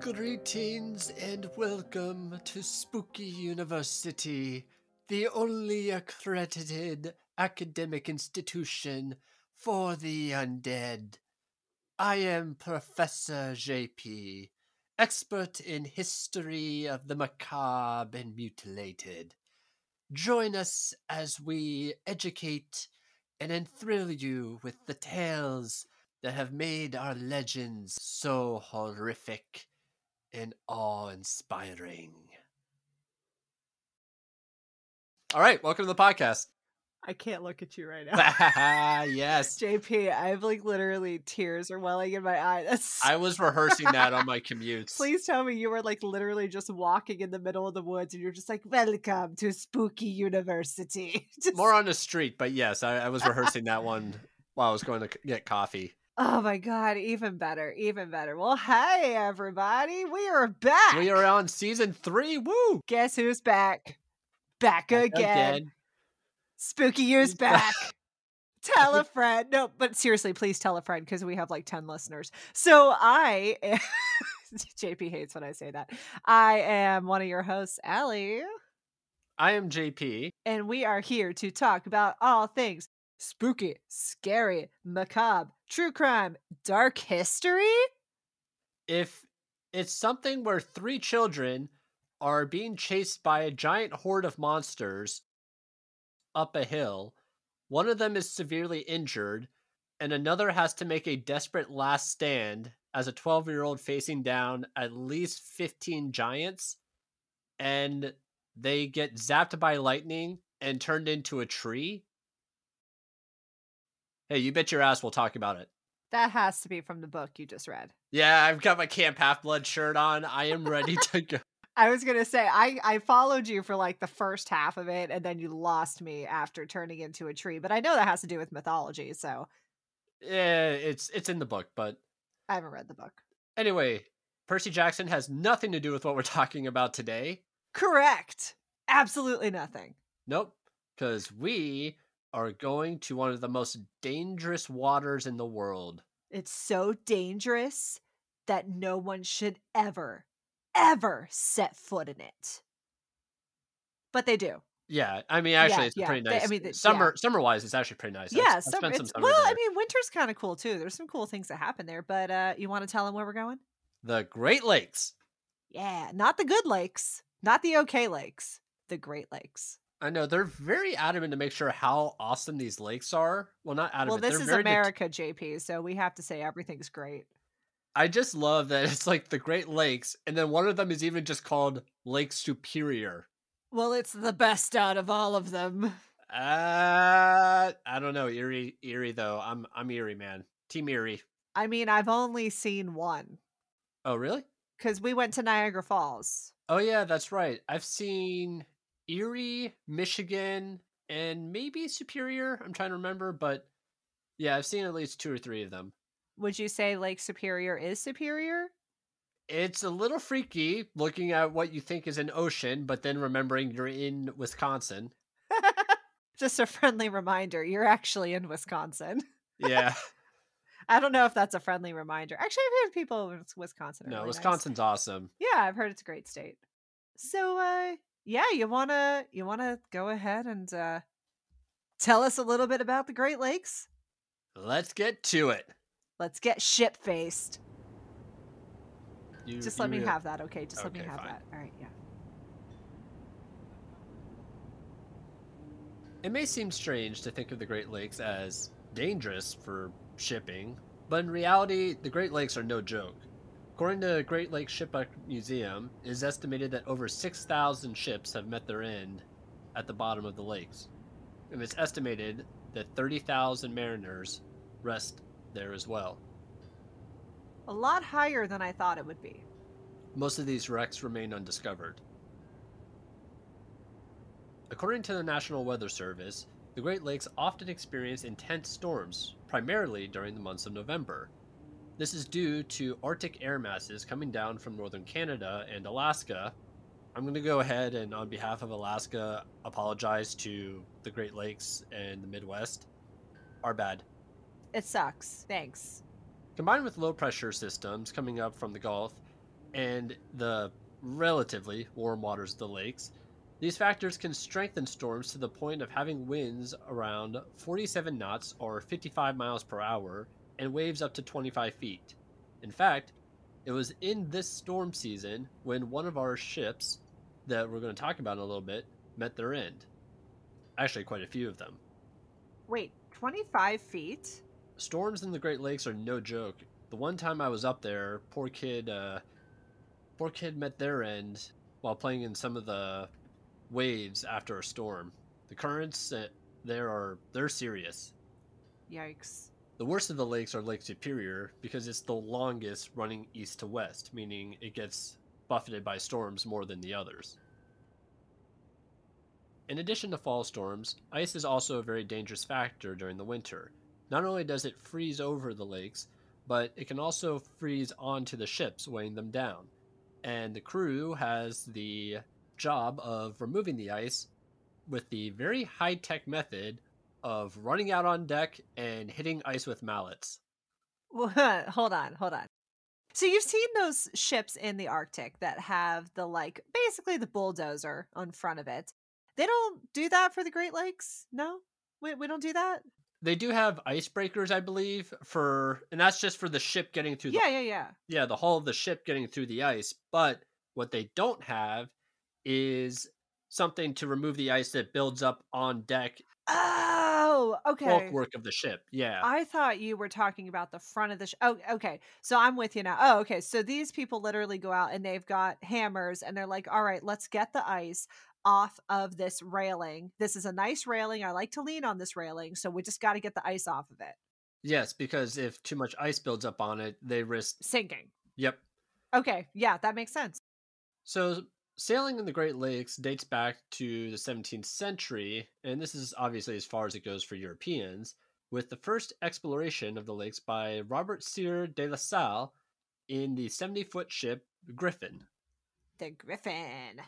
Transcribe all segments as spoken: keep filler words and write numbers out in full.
Greetings and welcome to Spooky University, the only accredited academic institution for the undead. I am Professor J P, expert in history of the macabre and mutilated. Join us as we educate and enthrall you with the tales that have made our legends so horrific and awe-inspiring. All right, welcome to the podcast. I can't look at you right now. Yes. J P, I have like literally tears are welling in my eyes. That's... I was rehearsing that on my commutes. Please tell me you were like literally just walking in the middle of the woods and you're just like, welcome to Spooky University. Just... More on the street, but yes, I, I was rehearsing that one while I was going to get coffee. Oh my god, even better, even better. Well, hey everybody, we are back. We are on season three. Woo! Guess who's back? Back, back again. again. Spooky U's back. Tell a friend. No, but seriously, please tell a friend because we have like ten listeners. So I, am... J P hates when I say that. I am one of your hosts, Allie. I am J P. And we are here to talk about all things spooky, scary, macabre, true crime, dark history. If it's something where three children are being chased by a giant horde of monsters up a hill, one of them is severely injured, and another has to make a desperate last stand as a twelve-year-old facing down at least fifteen giants, and they get zapped by lightning and turned into a tree. Hey, you bet your ass we'll talk about it. That has to be from the book you just read. Yeah, I've got my Camp Half-Blood shirt on. I am ready to go. I was going to say, I, I followed you for like the first half of it, and then you lost me after turning into a tree. But I know that has to do with mythology, so. Yeah, it's it's in the book, but. I haven't read the book. Anyway, Percy Jackson has nothing to do with what we're talking about today. Correct. Absolutely nothing. Nope, because we are going to one of the most dangerous waters in the world. It's so dangerous that no one should ever ever set foot in it, but they do. Yeah, I mean, actually, yeah, it's yeah. pretty nice. They, I mean, they, summer, yeah. summer wise, it's actually pretty nice. Yeah, I've, I've summer, spent some it's, summer well, there. I mean, winter's kind of cool too. There's some cool things that happen there, but uh, you want to tell them where we're going? The Great Lakes. Yeah, not the good lakes, not the okay lakes, the Great Lakes. I know they're very adamant to make sure how awesome these lakes are. Well, not adamant. Well, this they're is very America, det- J P, so we have to say everything's great. I just love that it's like the Great Lakes, and then one of them is even just called Lake Superior. Well, it's the best out of all of them. Uh, I don't know, Erie, Erie though. I'm I'm Erie, man. Team Erie. I mean, I've only seen one. Oh, really? Because we went to Niagara Falls. Oh yeah, that's right. I've seen Erie, Michigan, and maybe Superior. I'm trying to remember, but yeah, I've seen at least two or three of them. Would you say Lake Superior is superior? It's a little freaky looking at what you think is an ocean, but then remembering you're in Wisconsin. Just a friendly reminder, you're actually in Wisconsin. Yeah. I don't know if that's a friendly reminder. Actually, I've heard people in Wisconsin. Are no, really Wisconsin's nice. Awesome. Yeah, I've heard it's a great state. So, uh, yeah, you wanna you wanna go ahead and uh, tell us a little bit about the Great Lakes? Let's get to it. Let's get shit-faced. You, Just let you, me have that, okay? Just okay, let me have fine. that. All right, yeah. It may seem strange to think of the Great Lakes as dangerous for shipping, but in reality, the Great Lakes are no joke. According to Great Lakes Shipwreck Museum, it is estimated that over six thousand ships have met their end at the bottom of the lakes. And it's estimated that thirty thousand mariners rest there as well. A lot higher than I thought it would be. Most of these wrecks remain undiscovered. According to the National Weather Service, the Great Lakes often experience intense storms, primarily during the months of November. This is due to Arctic air masses coming down from northern Canada and Alaska. I'm going to go ahead and, on behalf of Alaska, apologize to the Great Lakes and the Midwest. Our bad. It sucks. Thanks. Combined with low pressure systems coming up from the Gulf and the relatively warm waters of the lakes, these factors can strengthen storms to the point of having winds around forty-seven knots or fifty-five miles per hour and waves up to twenty-five feet. In fact, it was in this storm season when one of our ships that we're going to talk about in a little bit met their end. Actually, quite a few of them. Wait, twenty-five feet? Storms in the Great Lakes are no joke. The one time I was up there, poor kid, uh, poor kid met their end while playing in some of the waves after a storm. The currents uh, there are they're serious. Yikes. The worst of the lakes are Lake Superior because it's the longest running east to west, meaning it gets buffeted by storms more than the others. In addition to fall storms, ice is also a very dangerous factor during the winter. Not only does it freeze over the lakes, but it can also freeze onto the ships, weighing them down. And the crew has the job of removing the ice with the very high-tech method of running out on deck and hitting ice with mallets. Well, hold on, hold on. So you've seen those ships in the Arctic that have the, like, basically the bulldozer on front of it. They don't do that for the Great Lakes? No? We, we don't do that? They do have icebreakers, I believe, for, and that's just for the ship getting through the, yeah, yeah, yeah. Yeah, the hull of the ship getting through the ice. But what they don't have is something to remove the ice that builds up on deck. Oh, okay. Bulwark of the ship, yeah. I thought you were talking about the front of the ship. Oh, okay. So I'm with you now. Oh, okay. So these people literally go out and they've got hammers and they're like, all right, let's get the ice off of this railing. This is a nice railing. I like to lean on this railing. So we just got to get the ice off of it. Yes, because if too much ice builds up on it, they risk sinking. Yep. Okay. Yeah, that makes sense. So sailing in the Great Lakes dates back to the seventeenth century, and this is obviously as far as it goes for Europeans, with the first exploration of the lakes by Robert Sieur de La Salle in the seventy-foot ship Griffin. The Griffin.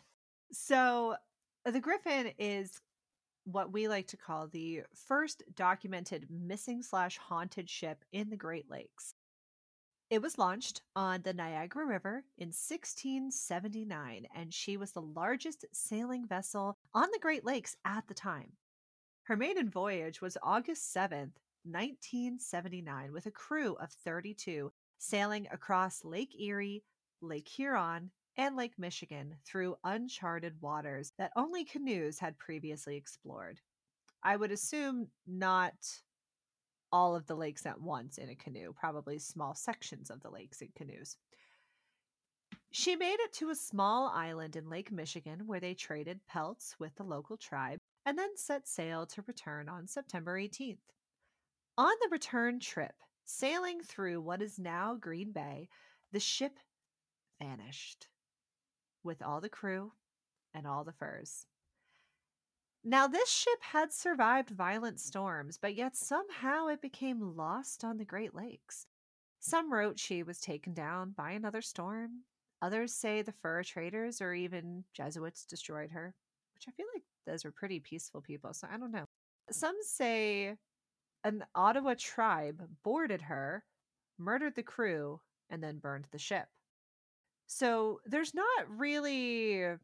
So the Griffin is what we like to call the first documented missing slash haunted ship in the Great Lakes. It was launched on the Niagara River in sixteen seventy-nine, and she was the largest sailing vessel on the Great Lakes at the time. Her maiden voyage was August seventh, nineteen seventy-nine, with a crew of thirty-two sailing across Lake Erie, Lake Huron, and Lake Michigan through uncharted waters that only canoes had previously explored. I would assume not all of the lakes at once in a canoe, probably small sections of the lakes in canoes. She made it to a small island in Lake Michigan where they traded pelts with the local tribe and then set sail to return on September eighteenth. On the return trip, sailing through what is now Green Bay, the ship vanished with all the crew and all the furs. Now, this ship had survived violent storms, but yet somehow it became lost on the Great Lakes. Some wrote she was taken down by another storm. Others say the fur traders or even Jesuits destroyed her, which I feel like those are pretty peaceful people, so I don't know. Some say an Ottawa tribe boarded her, murdered the crew, and then burned the ship. So there's not really an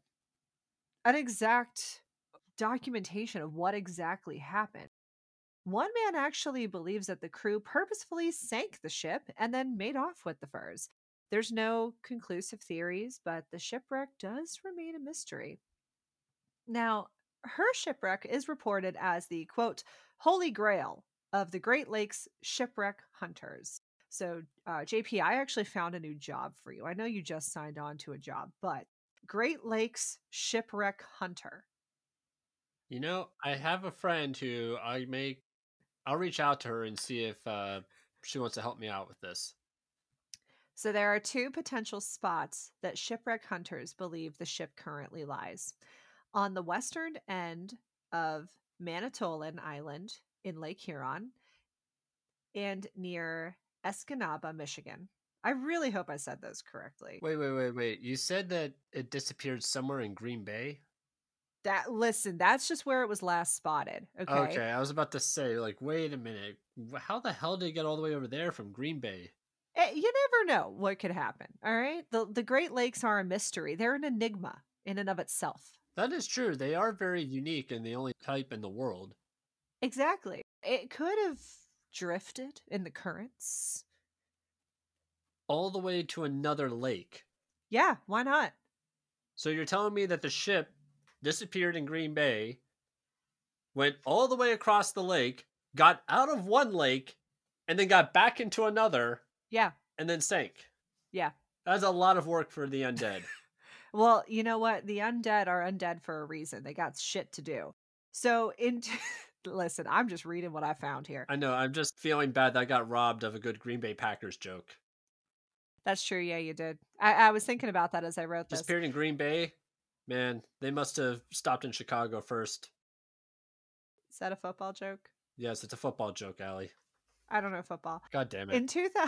exact documentation of what exactly happened. One man actually believes that the crew purposefully sank the ship and then made off with the furs. There's no conclusive theories, but the shipwreck does remain a mystery. Now, her shipwreck is reported as the, quote, Holy Grail of the Great Lakes shipwreck hunters. So, uh, J P, I actually found a new job for you. I know you just signed on to a job, but Great Lakes shipwreck hunter. You know, I have a friend who I may, I'll reach out to her and see if uh, she wants to help me out with this. So there are two potential spots that shipwreck hunters believe the ship currently lies. On the western end of Manitoulin Island in Lake Huron and near Escanaba, Michigan. I really hope I said those correctly. Wait, wait, wait, wait. You said that it disappeared somewhere in Green Bay? That listen, that's just where it was last spotted. Okay. Okay, I was about to say, like, wait a minute. How the hell did it get all the way over there from Green Bay? Eh, you never know what could happen, all right? The, the Great Lakes are a mystery. They're an enigma in and of itself. That is true. They are very unique and the only type in the world. Exactly. It could have drifted in the currents. All the way to another lake. Yeah, why not? So you're telling me that the ship disappeared in Green Bay, went all the way across the lake, got out of one lake, and then got back into another. Yeah. And then sank. Yeah. That's a lot of work for the undead. Well, you know what? The undead are undead for a reason. They got shit to do. So, in listen, I'm just reading what I found here. I know. I'm just feeling bad that I got robbed of a good Green Bay Packers joke. That's true. Yeah, you did. I, I was thinking about that as I wrote this. Disappeared in Green Bay? Man, they must have stopped in Chicago first. Is that a football joke? Yes, it's a football joke, Allie. I don't know football. God damn it. In two thousand...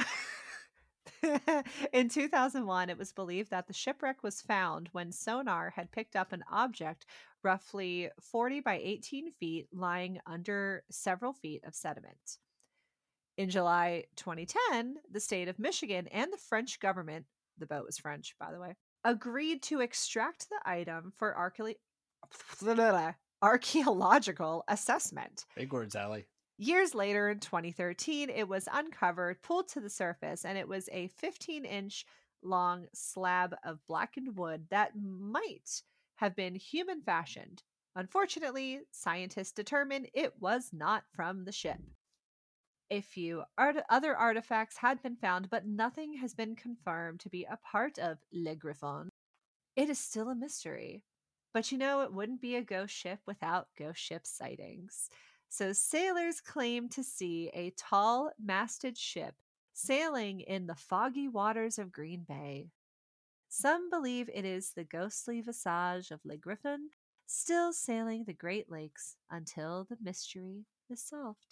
In two thousand one, it was believed that the shipwreck was found when sonar had picked up an object roughly forty by eighteen feet lying under several feet of sediment. In July twenty ten, the state of Michigan and the French government, the boat was French, by the way, agreed to extract the item for archae- archaeological assessment. Big words, Allie. Years later, in twenty thirteen, it was uncovered, pulled to the surface, and it was a fifteen inch long slab of blackened wood that might have been human fashioned. Unfortunately, scientists determined it was not from the ship. A few art- other artifacts had been found, but nothing has been confirmed to be a part of Le Griffon. It is still a mystery. But you know, it wouldn't be a ghost ship without ghost ship sightings. So sailors claim to see a tall, masted ship sailing in the foggy waters of Green Bay. Some believe it is the ghostly visage of Le Griffon, still sailing the Great Lakes until the mystery is solved.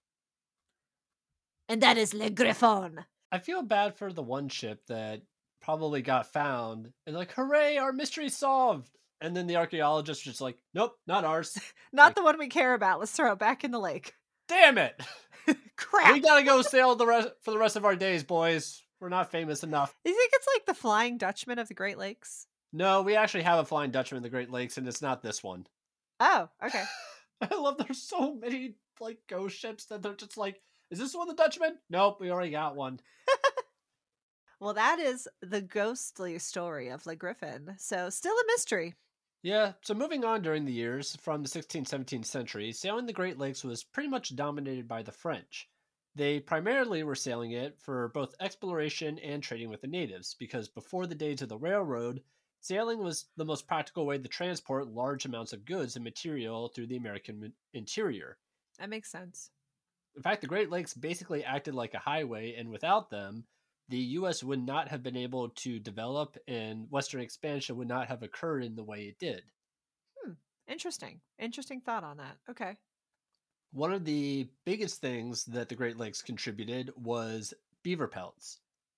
And that is Le Griffon. I feel bad for the one ship that probably got found and like, hooray, our mystery's solved. And then the archaeologist was just like, nope, not ours. Not like, the one we care about. Let's throw it back in the lake. Damn it. Crap. We gotta go sail the rest for the rest of our days, boys. We're not famous enough. You think it's like the Flying Dutchman of the Great Lakes? No, we actually have a Flying Dutchman in the Great Lakes, and it's not this one. Oh, okay. I love there's so many like ghost ships that they're just like, is this one the Dutchman? Nope, we already got one. Well, that is the ghostly story of Le Griffon. So still a mystery. Yeah, so moving on during the years, from the sixteenth, seventeenth century, sailing the Great Lakes was pretty much dominated by the French. They primarily were sailing it for both exploration and trading with the natives, because before the days of the railroad, sailing was the most practical way to transport large amounts of goods and material through the American interior. That makes sense. In fact, the Great Lakes basically acted like a highway, and without them, the U S would not have been able to develop and Western expansion would not have occurred in the way it did. Hmm. Interesting. Interesting thought on that. Okay. One of the biggest things that the Great Lakes contributed was beaver pelts.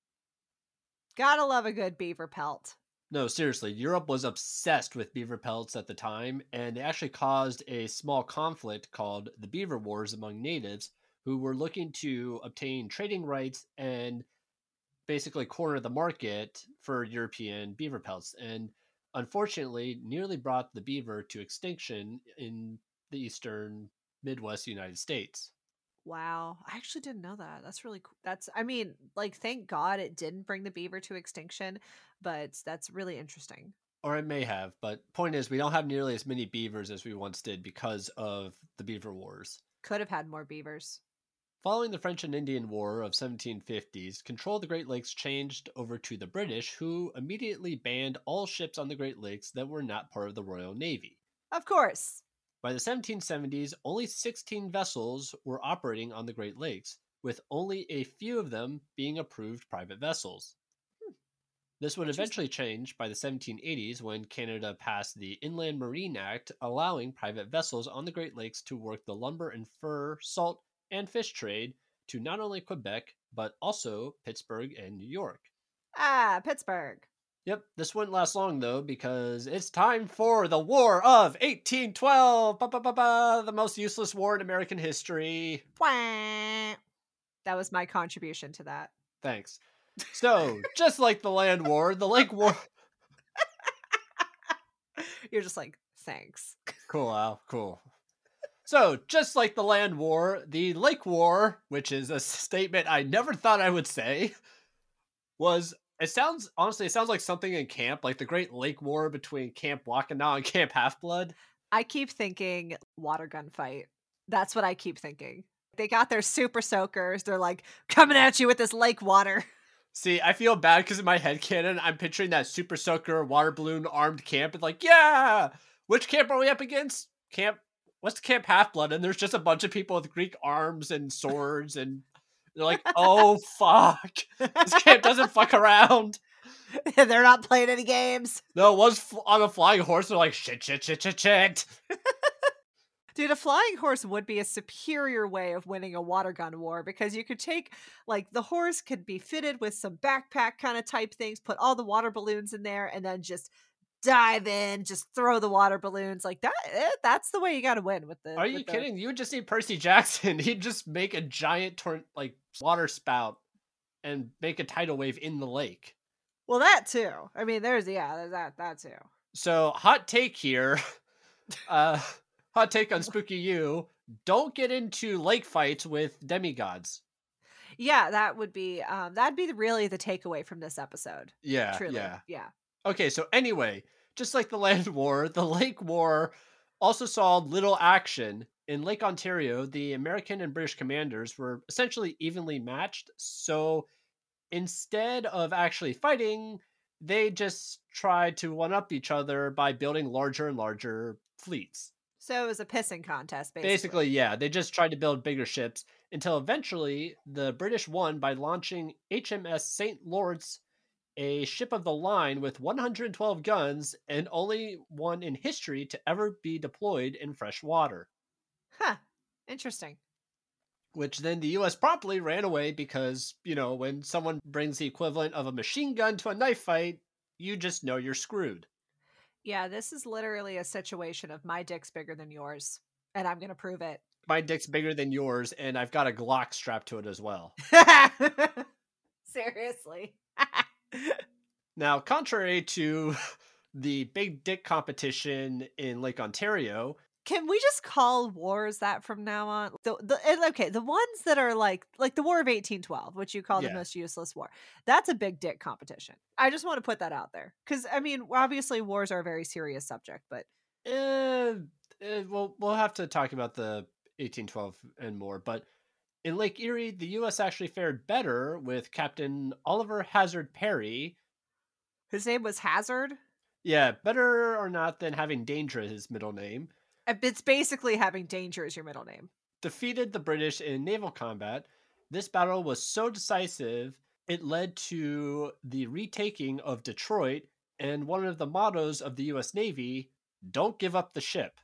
Gotta love a good beaver pelt. No, seriously, Europe was obsessed with beaver pelts at the time, and they actually caused a small conflict called the Beaver Wars among natives who were looking to obtain trading rights and basically corner the market for European beaver pelts, and unfortunately nearly brought the beaver to extinction in the eastern Midwest United States. Wow. I actually didn't know that. That's really cool. That's, I mean, like, thank God it didn't bring the beaver to extinction, but that's really interesting. Or it may have, but point is, we don't have nearly as many beavers as we once did because of the Beaver Wars. Could have had more beavers. Following the French and Indian War of seventeen fifties, control of the Great Lakes changed over to the British, who immediately banned all ships on the Great Lakes that were not part of the Royal Navy. Of course. By the seventeen seventies, only sixteen vessels were operating on the Great Lakes, with only a few of them being approved private vessels. Hmm. This would eventually change by the seventeen eighties when Canada passed the Inland Marine Act, allowing private vessels on the Great Lakes to work the lumber and fur, salt, and fish trade to not only Quebec, but also Pittsburgh and New York. Ah, Pittsburgh. Yep, this wouldn't last long though, because it's time for the War of eighteen twelve! Ba, ba, ba, ba, the most useless war in American history. Wah. That was my contribution to that. Thanks. So, just like the land war, the lake war... You're just like, thanks. Cool, Al. Cool. So, just like the land war, the lake war, which is a statement I never thought I would say, was... It sounds... Honestly, it sounds like something in camp, like the Great Lake War between Camp Wakanda and Camp Half-Blood. I keep thinking water gun fight. That's what I keep thinking. They got their super soakers. They're like, coming at you with this lake water. See, I feel bad because in my headcanon, I'm picturing that super soaker water balloon armed camp. And like, yeah! Which camp are we up against? Camp... What's Camp Half-Blood? And there's just a bunch of people with Greek arms and swords. And they're like, oh, fuck. This camp doesn't fuck around. They're not playing any games. No, it was on a flying horse. They're like, shit, shit, shit, shit, shit. Dude, a flying horse would be a superior way of winning a water gun war because you could take, like, the horse could be fitted with some backpack kind of type things, put all the water balloons in there, and then just dive in, just throw the water balloons. Like, that. Eh, that's the way you got to win with the. Are you with kidding? The... You would just need Percy Jackson. He'd just make a giant, tor- like, water spout and make a tidal wave in the lake. Well, that too. I mean, there's, yeah, there's that, that too. So, hot take here. uh... Hot take on Spooky You, don't get into lake fights with demigods. Yeah, that would be, um, that'd be really the takeaway from this episode. Yeah, Truly. yeah. Yeah. Okay, so anyway, just like the land war, the lake war also saw little action. In Lake Ontario, the American and British commanders were essentially evenly matched, so instead of actually fighting, they just tried to one-up each other by building larger and larger fleets. So it was a pissing contest, basically. Basically, yeah. They just tried to build bigger ships until eventually the British won by launching H M S Saint Lawrence, a ship of the line with one hundred twelve guns and only one in history to ever be deployed in fresh water. Huh. Interesting. Which then the U S promptly ran away because, you know, when someone brings the equivalent of a machine gun to a knife fight, you just know you're screwed. Yeah, this is literally a situation of my dick's bigger than yours, and I'm going to prove it. My dick's bigger than yours, and I've got a Glock strapped to it as well. Seriously. Now, contrary to the big dick competition in Lake Ontario... Can we just call wars that from now on? The, the okay, the ones that are like like the War of eighteen twelve, which you call yeah. the most useless war. That's a big dick competition. I just want to put that out there because I mean, obviously, wars are a very serious subject, but uh, uh, we'll we'll have to talk about the eighteen twelve and more. But in Lake Erie, the U S actually fared better with Captain Oliver Hazard Perry. His name was Hazard. Yeah, better or not than having Danger as his middle name. It's basically having Danger as your middle name. Defeated the British in naval combat. This battle was so decisive, it led to the retaking of Detroit and one of the mottos of the U S Navy, don't give up the ship.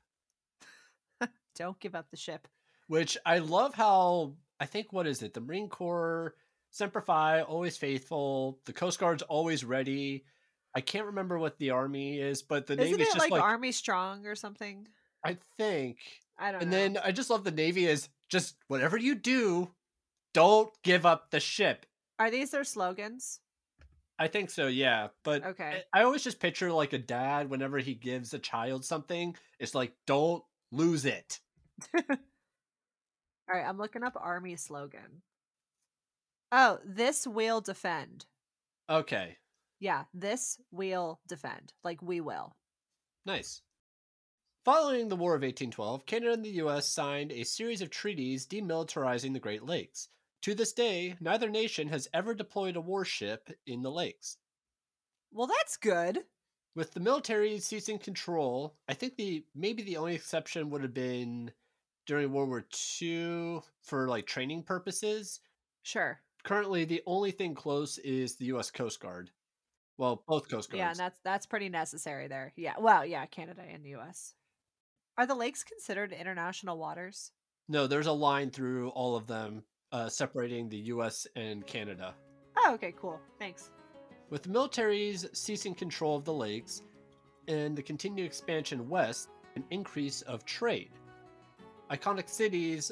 Don't give up the ship. Which I love how, I think, what is it? The Marine Corps, Semper Fi, always faithful. The Coast Guard's always ready. I can't remember what the Army is, but the Isn't Navy's it just like, like Army Strong or something? I think. I don't and know. And then I just love the Navy is just whatever you do, don't give up the ship. Are these their slogans? I think so, yeah. But okay. I, I always just picture like a dad whenever he gives a child something, it's like, don't lose it. All right, I'm looking up Army slogan. Oh, this will defend. Okay. Yeah, this will defend. Like, we will. Nice. Following the War of eighteen twelve, Canada and the U S signed a series of treaties demilitarizing the Great Lakes. To this day, neither nation has ever deployed a warship in the lakes. Well, that's good. With the military ceasing control, I think the maybe the only exception would have been during World War Two for like training purposes. Sure. Currently, the only thing close is the U S Coast Guard. Well, both Coast Guards. Yeah, and that's that's pretty necessary there. Yeah, well, yeah, Canada and the U S. Are the lakes considered international waters? No, there's a line through all of them uh, separating the U S and Canada. Oh, okay, cool. Thanks. With the military's ceasing control of the lakes and the continued expansion west, an increase of trade. Iconic cities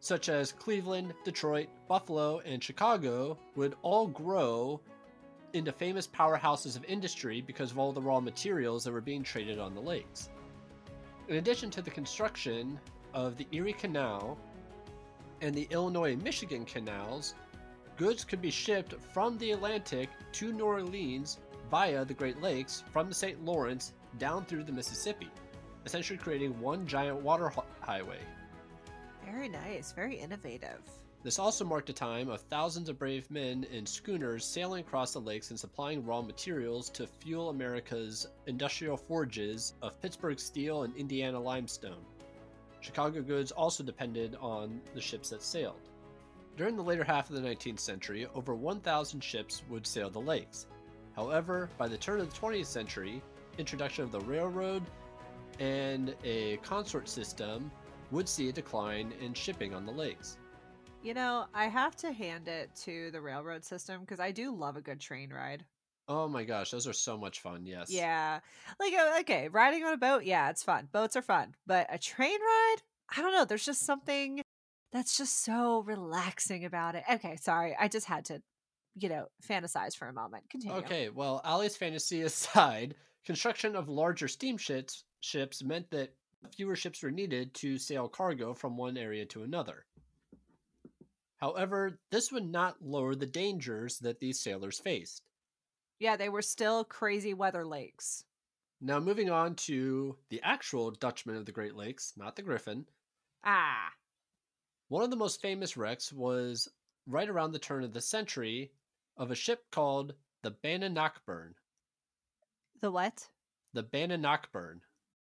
such as Cleveland, Detroit, Buffalo, and Chicago, would all grow into famous powerhouses of industry because of all the raw materials that were being traded on the lakes. In addition to the construction of the Erie Canal and the Illinois and Michigan canals, goods could be shipped from the Atlantic to New Orleans via the Great Lakes from the Saint Lawrence down through the Mississippi, essentially creating one giant water highway. Very nice, very innovative. This also marked a time of thousands of brave men in schooners sailing across the lakes and supplying raw materials to fuel America's industrial forges of Pittsburgh steel and Indiana limestone. Chicago goods also depended on the ships that sailed. During the later half of the nineteenth century, over one thousand ships would sail the lakes. However, by the turn of the twentieth century, introduction of the railroad and a consort system would see a decline in shipping on the lakes. You know, I have to hand it to the railroad system because I do love a good train ride. Oh my gosh, those are so much fun, yes. Yeah. Like, uh, okay, riding on a boat, yeah, it's fun. Boats are fun. But a train ride? I don't know. There's just something that's just so relaxing about it. Okay, sorry. I just had to, you know, fantasize for a moment. Continue. Okay, well, Ali's fantasy aside, construction of larger steamships ships meant that fewer ships were needed to sail cargo from one area to another. However, this would not lower the dangers that these sailors faced. Yeah, they were still crazy weather lakes. Now, moving on to the actual Dutchman of the Great Lakes, not the Griffin. Ah. One of the most famous wrecks was right around the turn of the century of a ship called the Bannockburn. The what? The Bannockburn.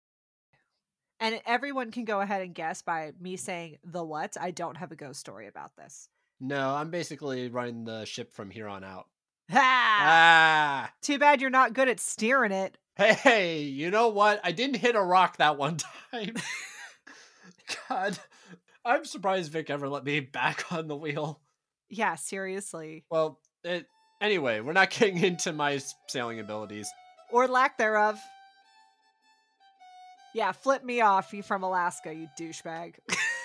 And everyone can go ahead and guess by me saying the what. I don't have a ghost story about this. No, I'm basically running the ship from here on out. Ha! Ah! Too bad you're not good at steering it. Hey, you know what? I didn't hit a rock that one time. God, I'm surprised Vic ever let me back on the wheel. Yeah, seriously. Well, it, anyway, we're not getting into my sailing abilities. Or lack thereof. Yeah, flip me off, you from Alaska, you douchebag.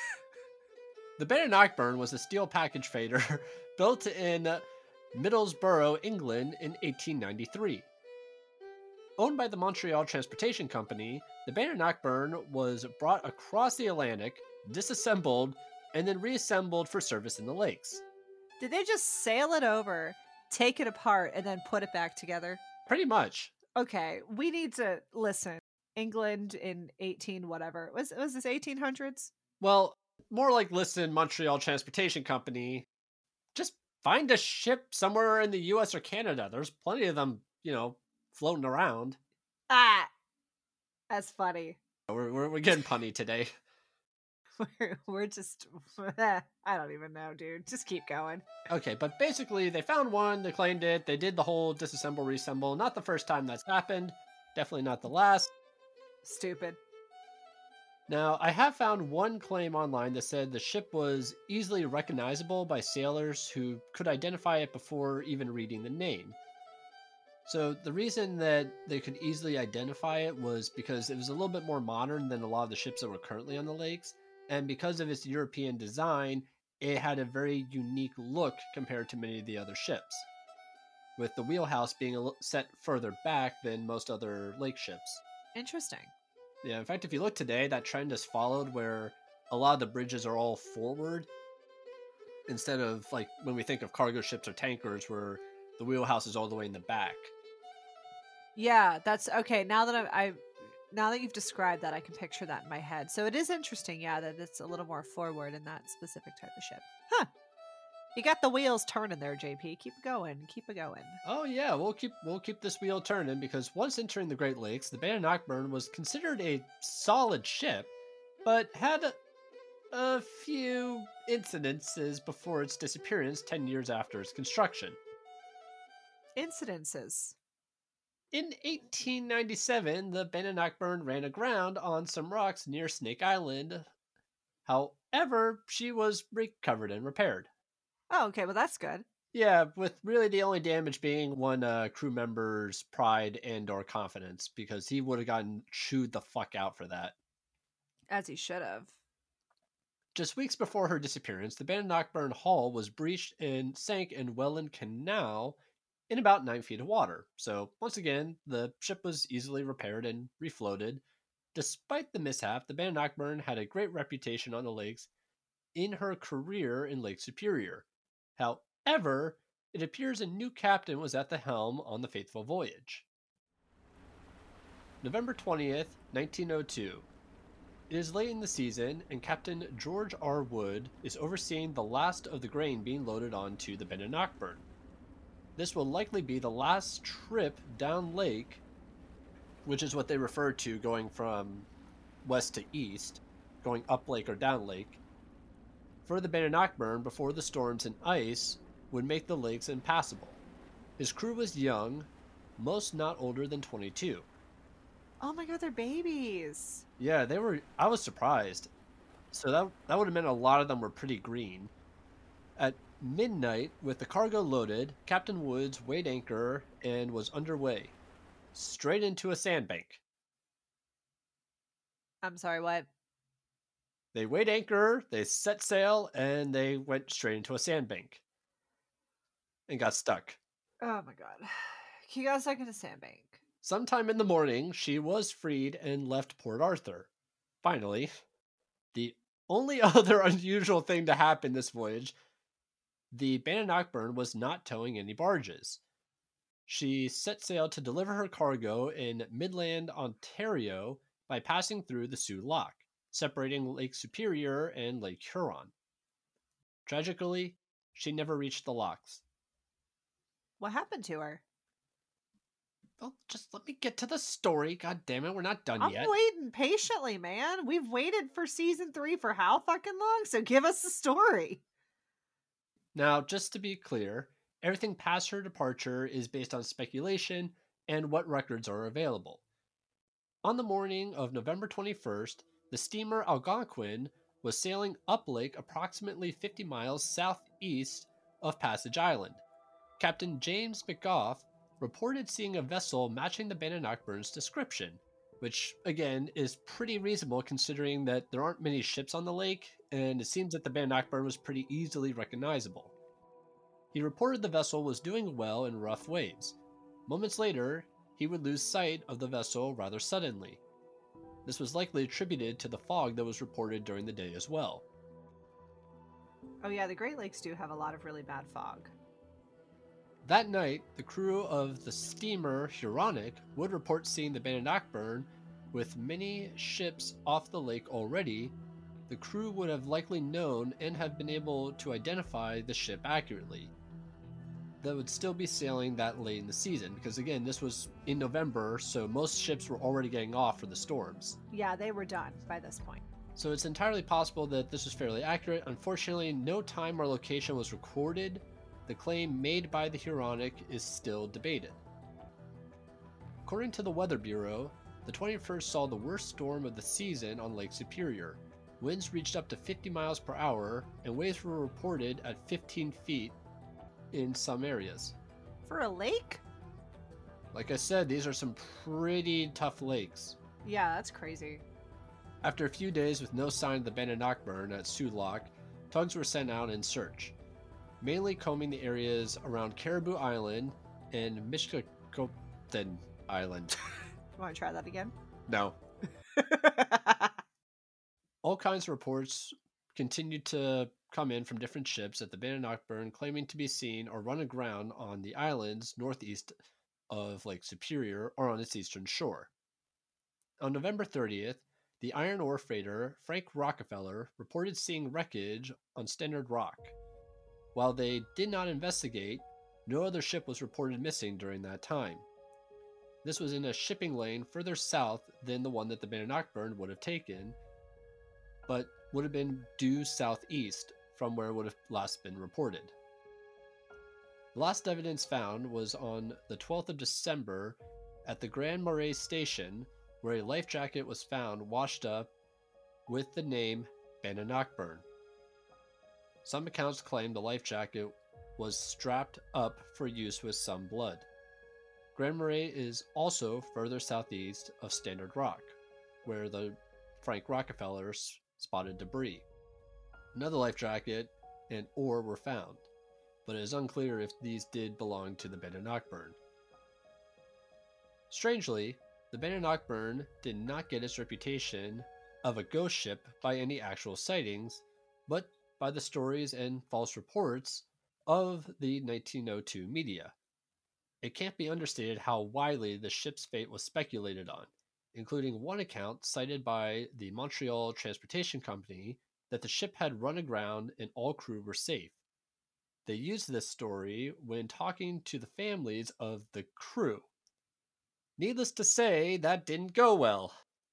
The Bannockburn was a steel package freighter built in Middlesbrough, England in eighteen ninety-three. Owned by the Montreal Transportation Company, the Bannockburn was brought across the Atlantic, disassembled, and then reassembled for service in the lakes. Did they just sail it over, take it apart, and then put it back together? Pretty much. Okay, we need to listen. England in eighteen whatever. Was was this eighteen hundreds? Well, more like listen, Montreal Transportation Company. Just find a ship somewhere in the U S or Canada. There's plenty of them, you know, floating around. Ah, that's funny. We're we're, we're getting punny today. We're, we're just, I don't even know, dude. Just keep going. Okay, but basically they found one, they claimed it, they did the whole disassemble, reassemble. Not the first time that's happened. Definitely not the last. Stupid. Now, I have found one claim online that said the ship was easily recognizable by sailors who could identify it before even reading the name. So the reason that they could easily identify it was because it was a little bit more modern than a lot of the ships that were currently on the lakes, and because of its European design, it had a very unique look compared to many of the other ships, with the wheelhouse being a set further back than most other lake ships. Interesting. Yeah, in fact, if you look today, that trend has followed where a lot of the bridges are all forward instead of like when we think of cargo ships or tankers where the wheelhouse is all the way in the back. Yeah, that's okay. Now that I, I now that you've described that, I can picture that in my head. So it is interesting, yeah, that it's a little more forward in that specific type of ship. Huh. You got the wheels turning there, J P. Keep it going. Keep it going. Oh yeah, we'll keep we'll keep this wheel turning because once entering the Great Lakes, the Bannockburn was considered a solid ship, but had a, a few incidences before its disappearance ten years after its construction. Incidences. In eighteen ninety-seven, the Bannockburn ran aground on some rocks near Snake Island. However, she was recovered and repaired. Oh, okay. Well, that's good. Yeah, with really the only damage being one uh, crew member's pride and or confidence, because he would have gotten chewed the fuck out for that. As he should have. Just weeks before her disappearance, the Bannockburn hull was breached and sank in Welland Canal in about nine feet of water. So, once again, the ship was easily repaired and refloated. Despite the mishap, the Bannockburn had a great reputation on the lakes in her career in Lake Superior. However, it appears a new captain was at the helm on the fateful voyage. November twentieth, nineteen oh two. It is late in the season, and Captain George R. Wood is overseeing the last of the grain being loaded onto the Bannockburn. This will likely be the last trip down lake, which is what they refer to going from west to east, going up lake or down lake, for the Bannockburn before the storms and ice would make the lakes impassable. His crew was young, most not older than twenty-two. Oh my god, they're babies. Yeah, they were. I was surprised. So that that would have meant a lot of them were pretty green. At midnight, with the cargo loaded, Captain Woods weighed anchor and was underway, straight into a sandbank. I'm sorry, what? They weighed anchor, they set sail, and they went straight into a sandbank. And got stuck. Oh my god. He got stuck in a sandbank. Sometime in the morning, she was freed and left Port Arthur. Finally, the only other unusual thing to happen this voyage, the Bannockburn was not towing any barges. She set sail to deliver her cargo in Midland, Ontario, by passing through the Soo Lock, separating Lake Superior and Lake Huron. Tragically, she never reached the locks. What happened to her? Well, just let me get to the story. God damn it, we're not done I'm yet. I'm waiting patiently, man. We've waited for season three for how fucking long? So give us the story. Now, just to be clear, everything past her departure is based on speculation and what records are available. On the morning of November twenty-first, the steamer Algonquin was sailing up lake approximately fifty miles southeast of Passage Island. Captain James McGough reported seeing a vessel matching the Bannockburn's description, which, again, is pretty reasonable considering that there aren't many ships on the lake, and it seems that the Bannockburn was pretty easily recognizable. He reported the vessel was doing well in rough waves. Moments later, he would lose sight of the vessel rather suddenly. This was likely attributed to the fog that was reported during the day as well. Oh yeah, the Great Lakes do have a lot of really bad fog. That night, the crew of the steamer Huronic would report seeing the Bannockburn with many ships off the lake already. The crew would have likely known and have been able to identify the ship accurately. That would still be sailing that late in the season, because again, this was in November, so most ships were already getting off for the storms. Yeah, they were done by this point. So it's entirely possible that this was fairly accurate. Unfortunately, no time or location was recorded. The claim made by the Huronic is still debated. According to the Weather Bureau, the twenty-first saw the worst storm of the season on Lake Superior. Winds reached up to fifty miles per hour, and waves were reported at fifteen feet in some areas. For a lake? Like I said, these are some pretty tough lakes. Yeah, that's crazy. After a few days with no sign of the Bannockburn at Soo Lock, tugs were sent out in search, mainly combing the areas around Caribou Island and Mishkokothan Island. You want to try that again? No. All kinds of reports continued to come in from different ships at the Bannockburn claiming to be seen or run aground on the islands northeast of Lake Superior or on its eastern shore. On November thirtieth, the iron ore freighter Frank Rockefeller reported seeing wreckage on Standard Rock. While they did not investigate, no other ship was reported missing during that time. This was in a shipping lane further south than the one that the Bannockburn would have taken, but would have been due southeast from where it would have last been reported. The last evidence found was on the twelfth of December at the Grand Marais station, where a life jacket was found washed up with the name Bannockburn. Some accounts claim the life jacket was strapped up for use with some blood. Grand Marais is also further southeast of Standard Rock, where the Frank Rockefeller spotted debris. Another life jacket and oar were found, but it is unclear if these did belong to the Bannockburn. Strangely, the Bannockburn did not get its reputation of a ghost ship by any actual sightings, but by the stories and false reports of the nineteen oh two media. It can't be understated how widely the ship's fate was speculated on, including one account cited by the Montreal Transportation Company that the ship had run aground and all crew were safe. They used this story when talking to the families of the crew. Needless to say, that didn't go well.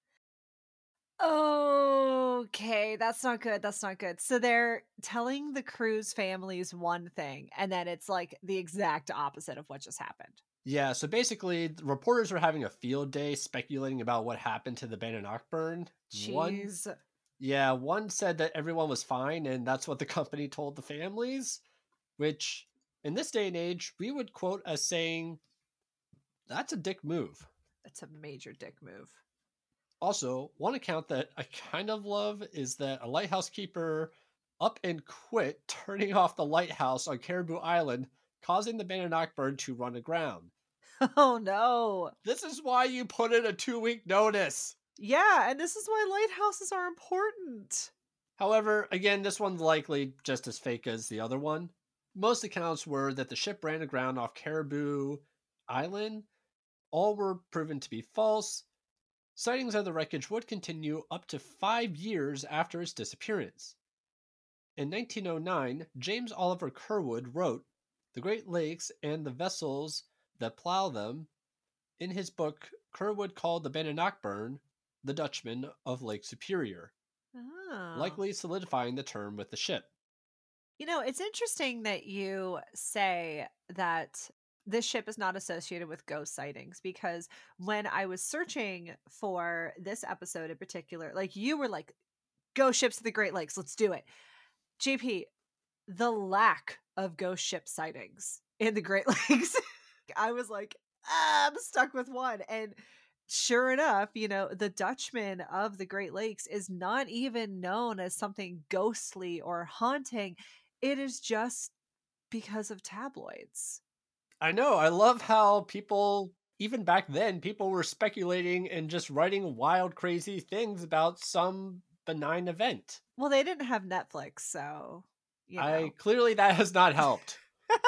Okay, that's not good. That's not good. So they're telling the crew's families one thing, and then it's like the exact opposite of what just happened. Yeah, so basically, the reporters were having a field day speculating about what happened to the Bannockburn. Jeez. One, yeah, one said that everyone was fine, and that's what the company told the families, which, in this day and age, we would quote as saying, that's a dick move. It's a major dick move. Also, one account that I kind of love is that a lighthouse keeper up and quit turning off the lighthouse on Caribou Island, causing the Bannockburn to run aground. Oh no. This is why you put in a two-week notice. Yeah, and this is why lighthouses are important. However, again, this one's likely just as fake as the other one. Most accounts were that the ship ran aground off Caribou Island. All were proven to be false. Sightings of the wreckage would continue up to five years after its disappearance. In nineteen oh nine, James Oliver Curwood wrote The Great Lakes and the Vessels That Plow Them in his book Curwood called the Bannockburn the Dutchman of Lake Superior, Oh. likely solidifying the term with the ship. You know, it's interesting that you say that this ship is not associated with ghost sightings, because when I was searching for this episode in particular, like you were like, ghost ships to the Great Lakes, let's do it. J P, the lack of ghost ship sightings in the Great Lakes, I was like, ah, I'm stuck with one. And sure enough, you know, the Dutchman of the Great Lakes is not even known as something ghostly or haunting. It is just because of tabloids. I know. I love how people, even back then, people were speculating and just writing wild, crazy things about some benign event. Well, they didn't have Netflix, so, you know. I clearly that has not helped.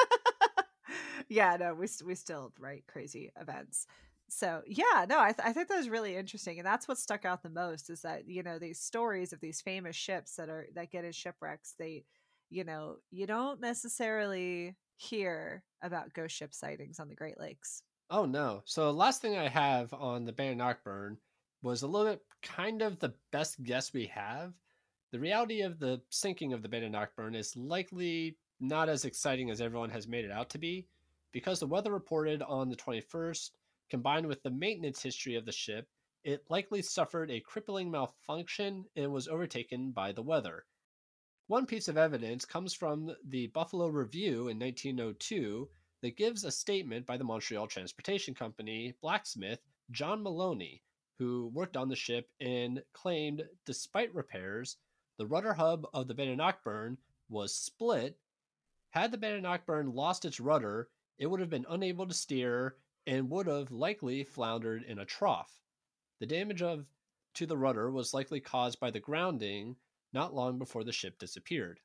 Yeah, no, we we still write crazy events. So yeah, no, I th- I think that was really interesting, and that's what stuck out the most is that, you know, these stories of these famous ships that are that get in shipwrecks, they, you know, you don't necessarily hear about ghost ship sightings on the Great Lakes. Oh no! So last thing I have on the Bannockburn was a little bit kind of the best guess we have. The reality of the sinking of the Bannockburn is likely not as exciting as everyone has made it out to be, because the weather reported on the twenty-first, combined with the maintenance history of the ship, it likely suffered a crippling malfunction and was overtaken by the weather. One piece of evidence comes from the Buffalo Review in nineteen oh two that gives a statement by the Montreal Transportation Company blacksmith John Maloney, who worked on the ship and claimed, despite repairs, the rudder hub of the Bannockburn was split. Had the Bannockburn lost its rudder, it would have been unable to steer and would have likely floundered in a trough. The damage of to the rudder was likely caused by the grounding not long before the ship disappeared.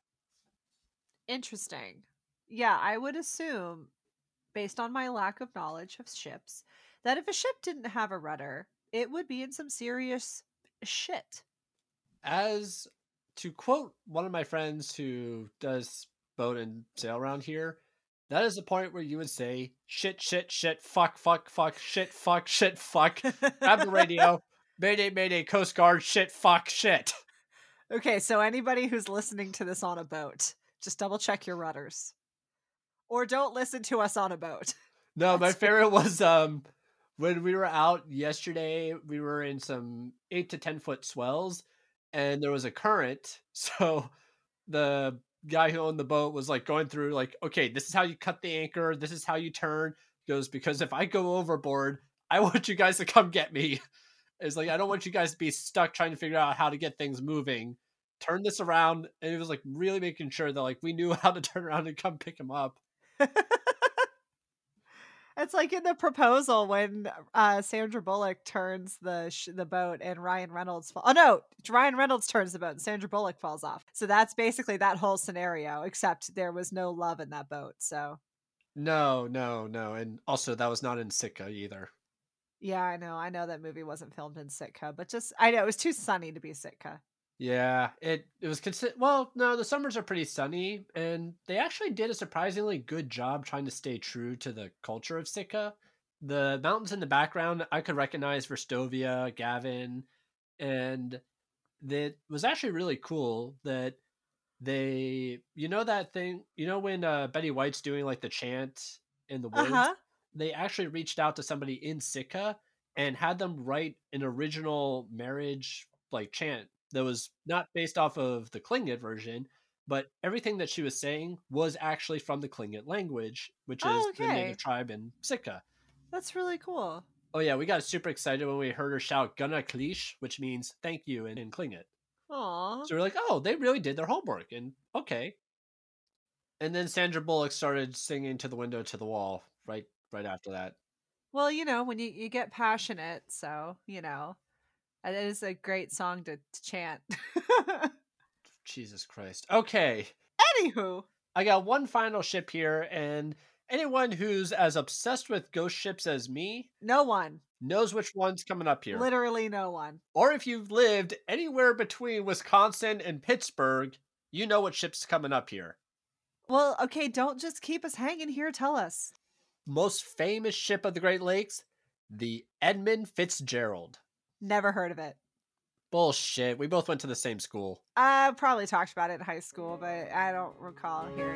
Interesting. Yeah, I would assume, based on my lack of knowledge of ships, that if a ship didn't have a rudder, it would be in some serious shit. As to quote one of my friends who does boat and sail around here, that is the point where you would say, shit, shit, shit, fuck, fuck, fuck, shit, fuck, shit, fuck. Grab the radio. Mayday, mayday, Coast Guard, shit, fuck, shit. Okay, so anybody who's listening to this on a boat, just double check your rudders. Or don't listen to us on a boat. No, my favorite was um when we were out yesterday, we were in some eight to ten foot swells and there was a current. So the guy who owned the boat was like going through like, okay, this is how you cut the anchor. This is how you turn. He goes, because if I go overboard, I want you guys to come get me. It's like, I don't want you guys to be stuck trying to figure out how to get things moving. turn this around, and it was like really making sure that like we knew how to turn around and come pick him up. It's like in The Proposal when uh, Sandra Bullock turns the sh- the boat and Ryan Reynolds. Fall- oh no, Ryan Reynolds turns the boat and Sandra Bullock falls off. So that's basically that whole scenario, except there was no love in that boat. So No, no, no, and also that was not in Sitka either. yeah, I know, I know that movie wasn't filmed in Sitka, but just I know it was too sunny to be Sitka. Yeah, it it was consi- well, no, the summers are pretty sunny, and they actually did a surprisingly good job trying to stay true to the culture of Sitka. The mountains in the background, I could recognize Verstovia, Gavin, and that was actually really cool that they, you know, that thing, you know, when uh, Betty White's doing like the chant in the Uh woods, huh. they actually reached out to somebody in Sitka and had them write an original marriage like chant that was not based off of the Tlingit version, but everything that she was saying was actually from the Tlingit language, which is Oh, the native okay, tribe in Sitka. that's really cool. Oh yeah, we got super excited when we heard her shout "Gana Klish," which means "thank you" in, in Tlingit. Aw. So we're like, oh, they really did their homework, and okay. And then Sandra Bullock started singing "To the Window, to the Wall" right right after that. Well, you know, when you you get passionate, so you know, it is a great song to, to chant. Jesus Christ. Okay, Anywho, I got one final ship here, and anyone who's as obsessed with ghost ships as me no one, knows which one's coming up here. literally no one. Or if you've lived anywhere between Wisconsin and Pittsburgh, you know what ship's coming up here. Well, okay, don't just keep us hanging here. Tell us. Most famous ship of the Great Lakes, the Edmund Fitzgerald. Never heard of it. Bullshit. We both went to the same school. I probably talked about it in high school, but I don't recall hearing.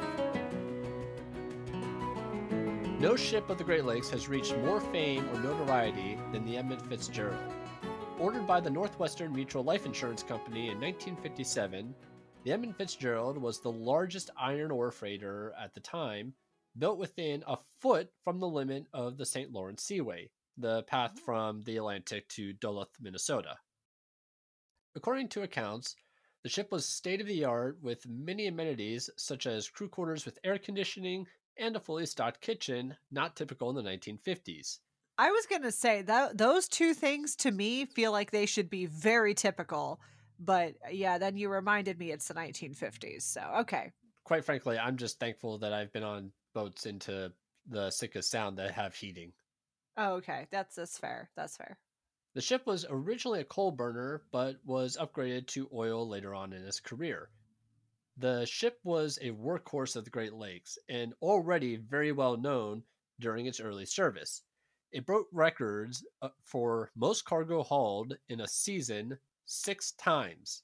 No ship of the Great Lakes has reached more fame or notoriety than the Edmund Fitzgerald. Ordered by the Northwestern Mutual Life Insurance Company in nineteen fifty-seven, the Edmund Fitzgerald was the largest iron ore freighter at the time, built within a foot from the limit of the Saint Lawrence Seaway, the path from the Atlantic to Duluth, Minnesota. According to accounts, the ship was state of the art with many amenities such as crew quarters with air conditioning and a fully stocked kitchen, not typical in the nineteen fifties. I was gonna say that those two things to me feel like they should be very typical, but yeah, then you reminded me it's the nineteen fifties. So okay. Quite frankly, I'm just thankful that I've been on boats into the Sitka Sound that have heating. Oh, okay. That's that's fair. That's fair. The ship was originally a coal burner, but was upgraded to oil later on in its career. The ship was a workhorse of the Great Lakes and already very well known during its early service. It broke records uh, for most cargo hauled in a season six times.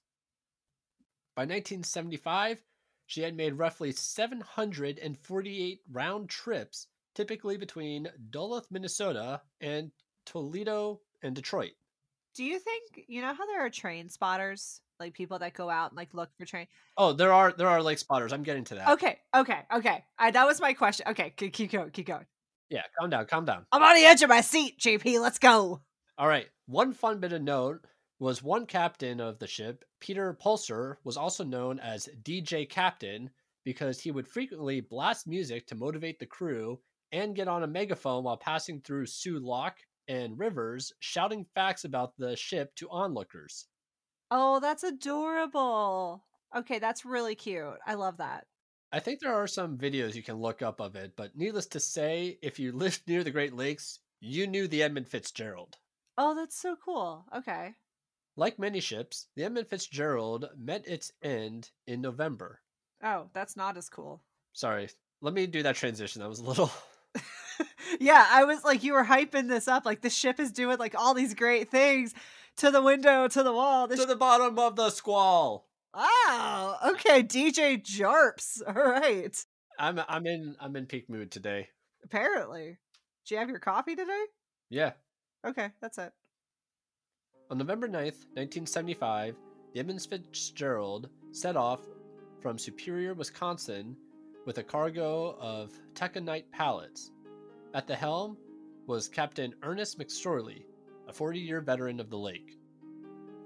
By nineteen seventy-five, she had made roughly seven hundred forty-eight round trips, typically between Duluth, Minnesota, and Toledo and Detroit. Do you think you know how there are train spotters, like people that go out and like look for train? Oh, there are there are lake spotters. I'm getting to that. Okay, okay, okay. I, that was my question. Okay, keep, keep going, keep going. Yeah, calm down, calm down. I'm on the edge of my seat, J P. Let's go. All right. One fun bit of note was one captain of the ship, Peter Pulser, was also known as D J Captain because he would frequently blast music to motivate the crew and get on a megaphone while passing through Sioux Lock and rivers, shouting facts about the ship to onlookers. Oh, that's adorable. Okay, that's really cute. I love that. I think there are some videos you can look up of it, but needless to say, if you lived near the Great Lakes, you knew the Edmund Fitzgerald. Oh, that's so cool. Okay. Like many ships, the Edmund Fitzgerald met its end in November. Oh, that's not as cool. Sorry, let me do that transition. That was a little. Yeah, I was like, you were hyping this up. Like, the ship is doing like all these great things to the window, to the wall. To the bottom of the squall. Oh, okay, D J Jarps. All right. I'm I'm in I'm in peak mood today. Apparently. Do you have your coffee today? Yeah. Okay, that's it. On November ninth, nineteen seventy-five, the Edmund Fitzgerald set off from Superior, Wisconsin, with a cargo of taconite pallets. At the helm was Captain Ernest McSorley, a forty-year veteran of the lake.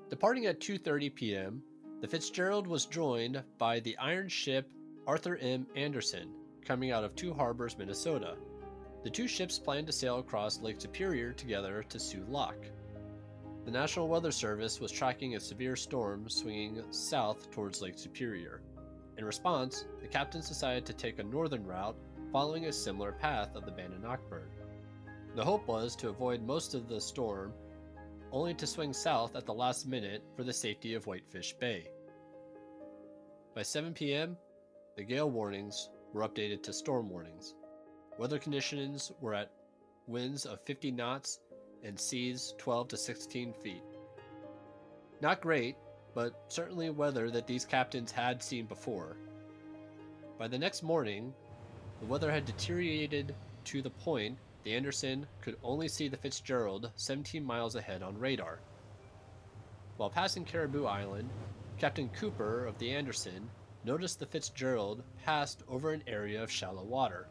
Departing at two thirty p m, the Fitzgerald was joined by the iron ship Arthur M. Anderson, coming out of Two Harbors, Minnesota. The two ships planned to sail across Lake Superior together to Sioux Lock. The National Weather Service was tracking a severe storm swinging south towards Lake Superior. In response, the captains decided to take a northern route following a similar path of the Bannockburn. The hope was to avoid most of the storm, only to swing south at the last minute for the safety of Whitefish Bay. By seven p m, the gale warnings were updated to storm warnings. Weather conditions were at winds of fifty knots and seas twelve to sixteen feet. Not great, but certainly weather that these captains had seen before. By the next morning, the weather had deteriorated to the point the Anderson could only see the Fitzgerald seventeen miles ahead on radar. While passing Caribou Island, Captain Cooper of the Anderson noticed the Fitzgerald passed over an area of shallow water.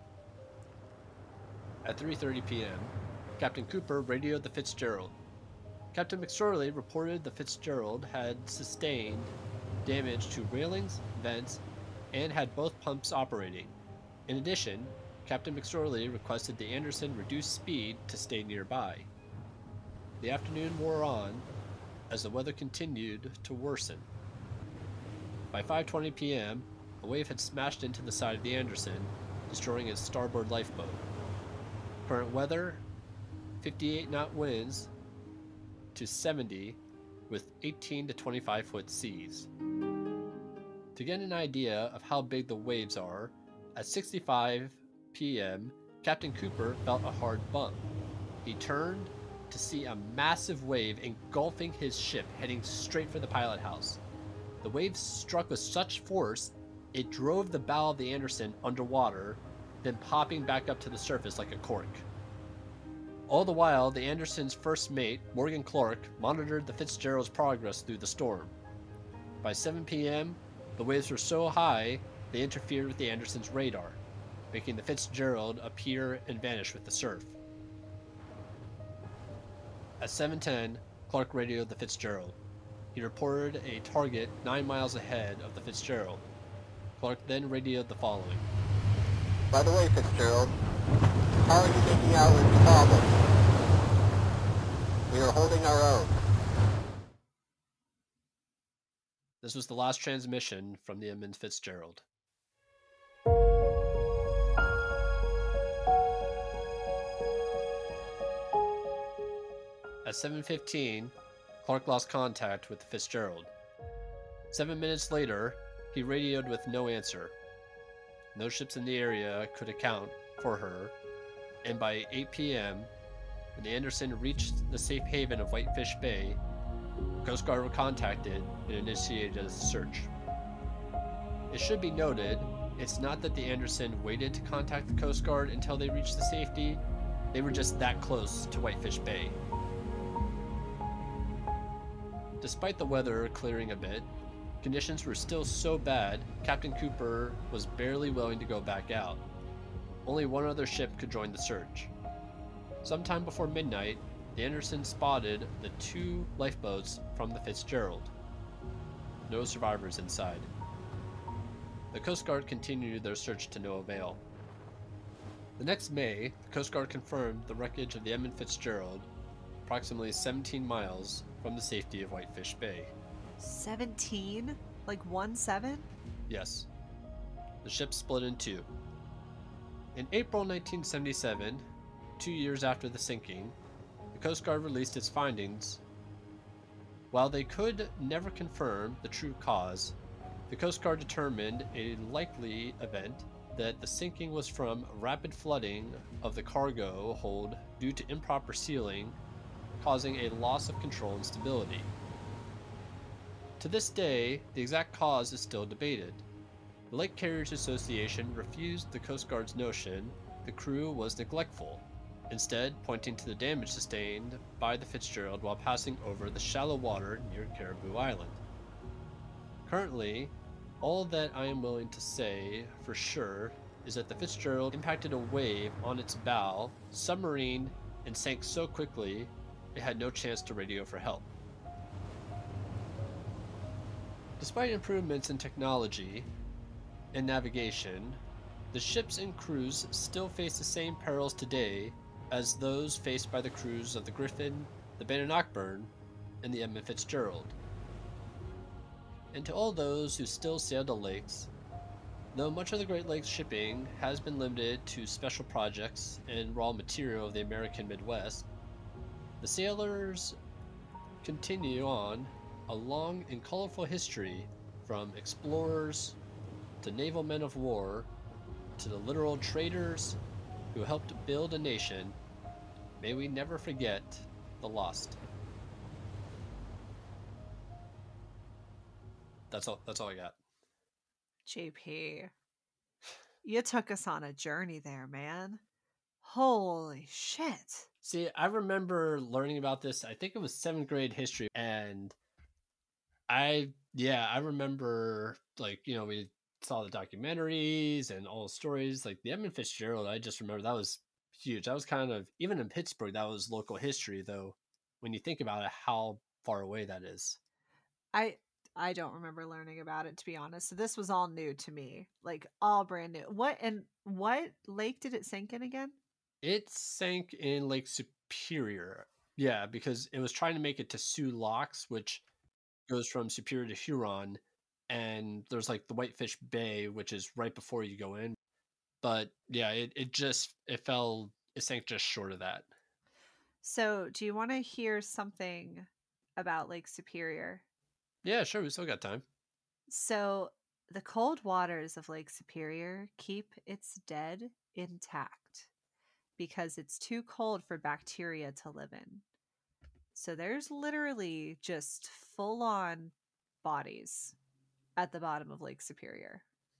At three thirty p m, Captain Cooper radioed the Fitzgerald. Captain McSorley reported the Fitzgerald had sustained damage to railings, vents, and had both pumps operating. In addition, Captain McSorley requested the Anderson reduce speed to stay nearby. The afternoon wore on as the weather continued to worsen. By five twenty p m, a wave had smashed into the side of the Anderson, destroying its starboard lifeboat. Current weather, fifty-eight knot winds to seventy with eighteen to twenty-five foot seas. To get an idea of how big the waves are, at sixty-five p m, Captain Cooper felt a hard bump. He turned to see a massive wave engulfing his ship, heading straight for the pilot house. The wave struck with such force, it drove the bow of the Anderson underwater, then popping back up to the surface like a cork. All the while, the Anderson's first mate, Morgan Clark, monitored the Fitzgerald's progress through the storm. By seven p m, the waves were so high they interfered with the Anderson's radar, making the Fitzgerald appear and vanish with the surf. At seven ten, Clark radioed the Fitzgerald. He reported a target nine miles ahead of the Fitzgerald. Clark then radioed the following. By the way, Fitzgerald, how are you making out with the problem? We are holding our own. This was the last transmission from the Edmund Fitzgerald. At seven fifteen, Clark lost contact with the Fitzgerald. Seven minutes later, he radioed with no answer. No ships in the area could account for her, and by eight p m, when the Anderson reached the safe haven of Whitefish Bay, the Coast Guard were contacted and initiated a search. It should be noted, it's not that the Anderson waited to contact the Coast Guard until they reached the safety, they were just that close to Whitefish Bay. Despite the weather clearing a bit, conditions were still so bad, Captain Cooper was barely willing to go back out. Only one other ship could join the search. Sometime before midnight, the Anderson spotted the two lifeboats from the Fitzgerald. No survivors inside. The Coast Guard continued their search to no avail. The next May, the Coast Guard confirmed the wreckage of the Edmund Fitzgerald, approximately seventeen miles from the safety of Whitefish Bay. seventeen? Like one seven? Yes. The ship split in two. In April nineteen seventy-seven, two years after the sinking, the Coast Guard released its findings. While they could never confirm the true cause, the Coast Guard determined a likely event that the sinking was from rapid flooding of the cargo hold due to improper sealing, causing a loss of control and stability. To this day, the exact cause is still debated. The Lake Carriers Association refused the Coast Guard's notion the crew was neglectful, instead pointing to the damage sustained by the Fitzgerald while passing over the shallow water near Caribou Island. Currently, all that I am willing to say for sure is that the Fitzgerald impacted a wave on its bow, submarine, and sank so quickly it had no chance to radio for help. Despite improvements in technology and navigation, the ships and crews still face the same perils today as those faced by the crews of the Griffin, the Bannockburn, and the Edmund Fitzgerald. And to all those who still sail the lakes, though much of the Great Lakes shipping has been limited to special projects and raw material of the American Midwest, the sailors continue on a long and colorful history, from explorers to naval men of war to the literal traders who helped build a nation. May we never forget the lost. That's all. That's all I got. J P, you took us on a journey there, man. Holy shit. See, I remember learning about this. I think it was seventh grade history, and I yeah, I remember, like, you know, we saw the documentaries and all the stories, like the Edmund Fitzgerald. I just remember that was huge. That was kind of, even in Pittsburgh, that was local history, though, when you think about it, how far away that is. I I don't remember learning about it, to be honest. So this was all new to me, like all brand new. What and what lake did it sink in again? It sank in Lake Superior. Yeah, because it was trying to make it to Sioux Locks, which goes from Superior to Huron, and there's like the Whitefish Bay, which is right before you go in. But yeah, it, it just it fell it sank just short of that. So do you want to hear something about Lake Superior? Yeah, sure, we still got time. So the cold waters of Lake Superior keep its dead intact because it's too cold for bacteria to live in. So there's literally just full-on bodies at the bottom of Lake Superior.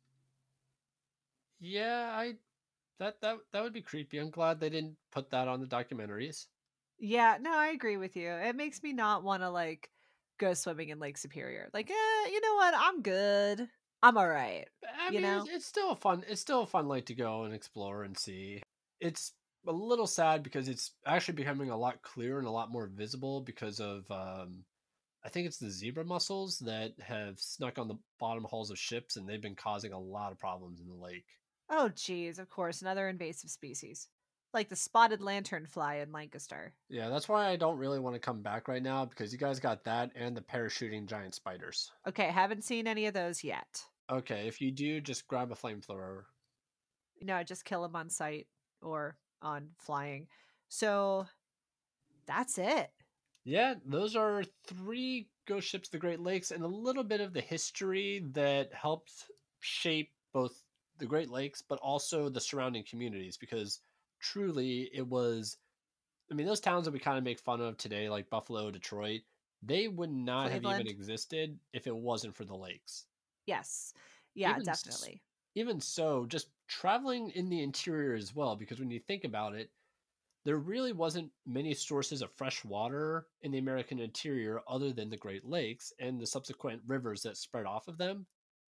Yeah, I that that that would be creepy. I'm glad they didn't put that on the documentaries. Yeah, no, I agree with you. It makes me not want to like go swimming in Lake Superior. Like, eh, you know what? I'm good. I'm all right. I You mean, know? it's, it's still a fun. It's still a fun lake to go and explore and see. It's a little sad because it's actually becoming a lot clearer and a lot more visible because of, um, I think it's the zebra mussels that have snuck on the bottom hulls of ships, and they've been causing a lot of problems in the lake. Oh, geez, of course, another invasive species. Like the spotted lanternfly in Lancaster. Yeah, that's why I don't really want to come back right now, because you guys got that and the parachuting giant spiders. Okay, haven't seen any of those yet. Okay, if you do, just grab a flamethrower. No, just kill them on sight or on flying. So that's it. Yeah, those are three ghost ships of the Great Lakes and a little bit of the history that helped shape both the Great Lakes, but also the surrounding communities, because truly it was, I mean, those towns that we kind of make fun of today, like Buffalo, Detroit, they would not have Cleveland. even existed if it wasn't for the lakes. Yes. Yeah, Even s- definitely. Even so, just traveling in the interior as well, because when you think about it, there really wasn't many sources of fresh water in the American interior other than the Great Lakes and the subsequent rivers that spread off of them.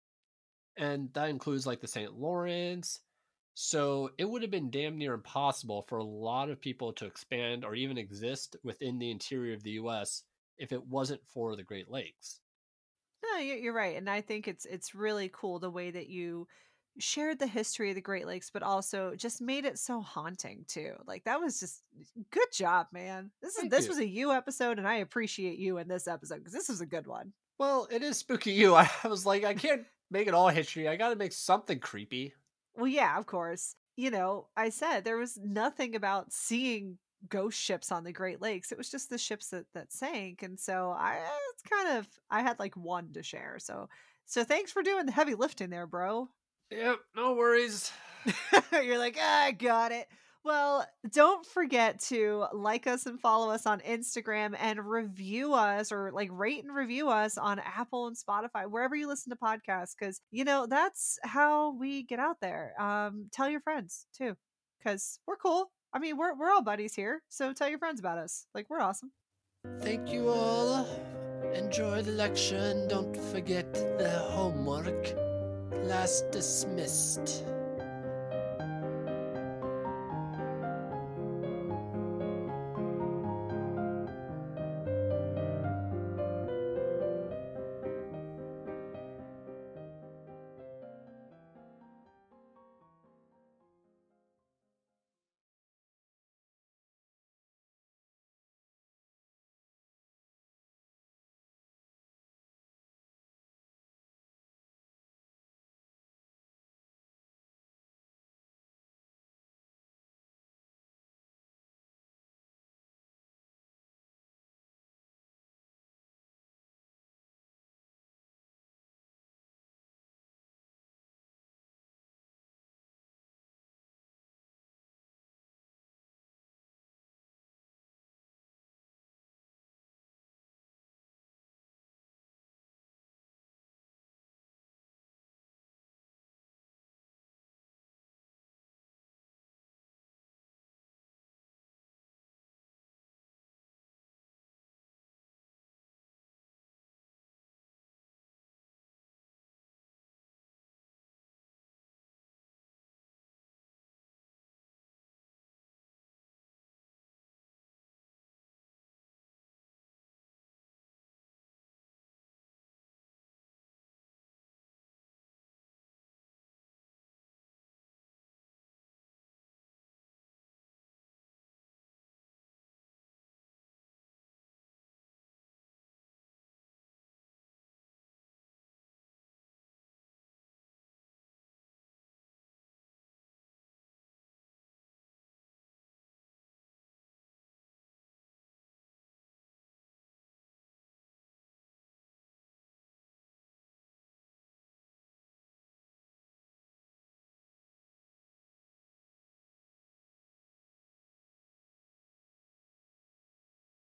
And that includes like the Saint Lawrence. So it would have been damn near impossible for a lot of people to expand or even exist within the interior of the U S if it wasn't for the Great Lakes. No, you- you're right, and I think it's it's really cool the way that you shared the history of the Great Lakes, but also just made it so haunting too. Like that was just good job, man. This is Thank this you. was a you episode, and I appreciate you in this episode because this was a good one. Well, it is spooky you. I was like, I can't make it all history. I got to make something creepy. Well, yeah, of course. You know, I said there was nothing about seeing ghost ships on the Great Lakes. It was just the ships that that sank, and so I it's kind of I had like one to share. So so thanks for doing the heavy lifting there, bro. Yep, no worries. You're like, ah, I got it. Well, don't forget to like us and follow us on Instagram and review us or like rate and review us on Apple and Spotify, wherever you listen to podcasts, because you know that's how we get out there. Um, tell your friends too, because we're cool. I mean, we're we're all buddies here, so tell your friends about us. Like we're awesome. Thank you all. Enjoy the lecture and don't forget the homework. Class dismissed.